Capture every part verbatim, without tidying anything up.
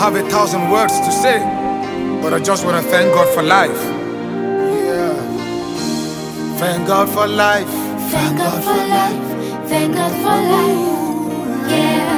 have a thousand words to say, but I just want to thank God for life. Yeah. Thank God for life. Thank God for life. Thank God for life. Yeah.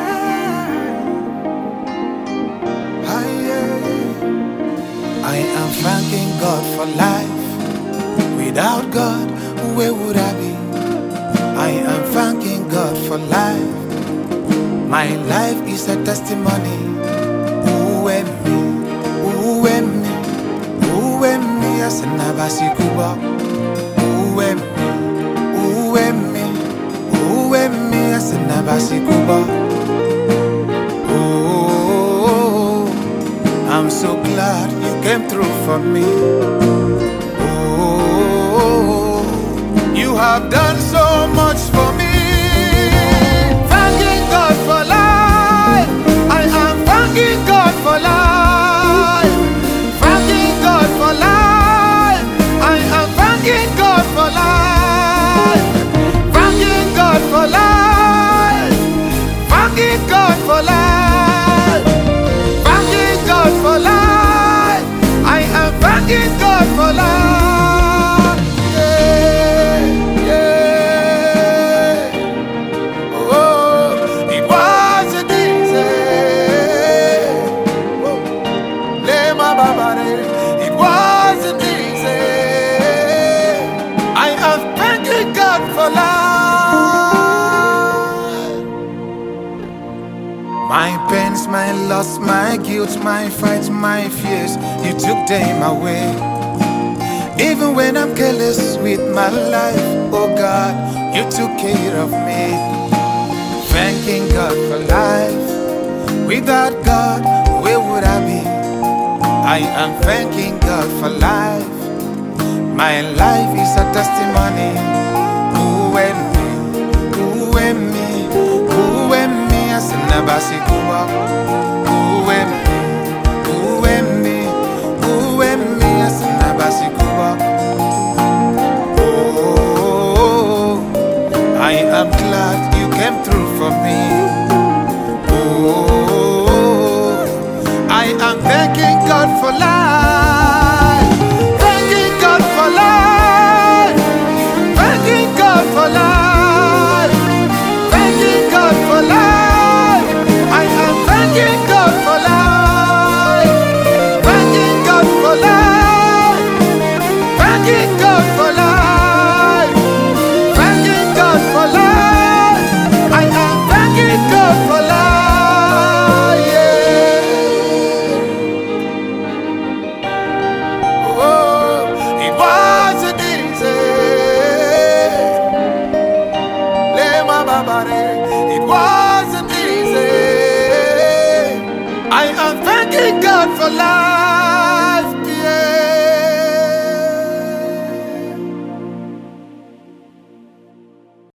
I am thanking God for life. Without God, where would I be? I am thanking God for life. My life is a testimony. Ooh, and me, ooh, and me, ooh, and me, as a Nabasi Kuba. Ooh, and me, ooh, and me, ooh, and me, as a Nabasi Kuba. Oh, I'm so glad you came through for me. Oh, you have done so much for me. Thanking God for life. I am thanking God for life. Thanking God for life. I am thanking God for life. Thanking God for life. Thanking God for life. Thanking God for life. I am thanking God for life. It wasn't easy. I am thanking God for life. My pains, my loss, my guilt, my fights, my fears, you took them away. Even when I'm careless with my life, oh God, you took care of me. Thanking God for life. Without God, where would I be? I am thanking God for life. My life is a testimony. Ooh, and me, ooh, and me, ooh, and me, as a Nabasi Kuba. Ooh, and me, ooh, and me, ooh, and me, as a Nabasi Kuba. Oh, I am glad you came through for me. Oh, I am thanking God for life. Thanking God for life. Thanking God for life. Thanking God for life. I am thanking God for life. Thanking God for life. Thanking God for life. Thanking God for life. I am thanking God for life. It wasn't easy. I am thanking God for life.